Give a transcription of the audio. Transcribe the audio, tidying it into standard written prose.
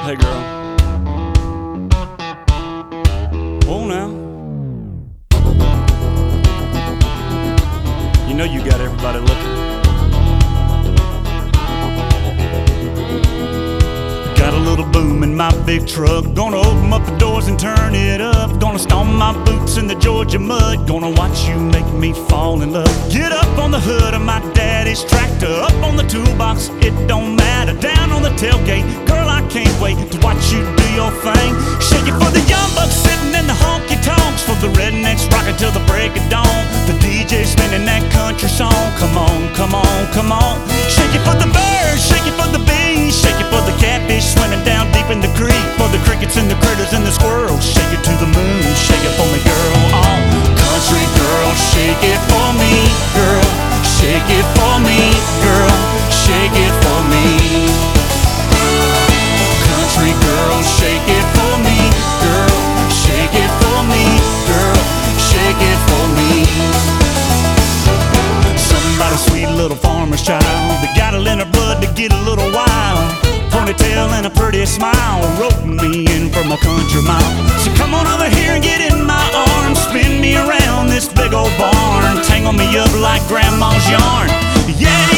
Hey girl. Oh now. You know you got everybody looking. Got a little boom in my big truck. Gonna open up the doors and turn it up. Gonna stomp my boots in the Georgia mud. Gonna watch you make me fall in love. Get up on the hood of my daddy's tractor. Up on the toolbox, it don't matter. Down on the tailgate, girl, I can't wait to watch you do your thing. Shake it for the young bucks sitting in the honky-tonks. For the rednecks rocking till the break of dawn. The DJ spinning that country song. Come on, come on, come on. Shake it for the birds, shake it for the bees. Shake it for the catfish swimming down deep in the creek. For the crickets and the critters and the squirrels. Shake it to the moon, shake it for me, girl. Oh, country girl, shake it for me, girl. Shake it for me, girl. Shake it for me. Country girl, shake it for me, girl. Shake it for me, girl. Shake it for me. Somebody's sweet little farmer's child that got it in her blood to get a little wild. Ponytail and a pretty smile, roping me in from a country mile. So come on over here and get in my arms. Spin me around this big old barn. Tangle me up like grandma's yarn. Yeah.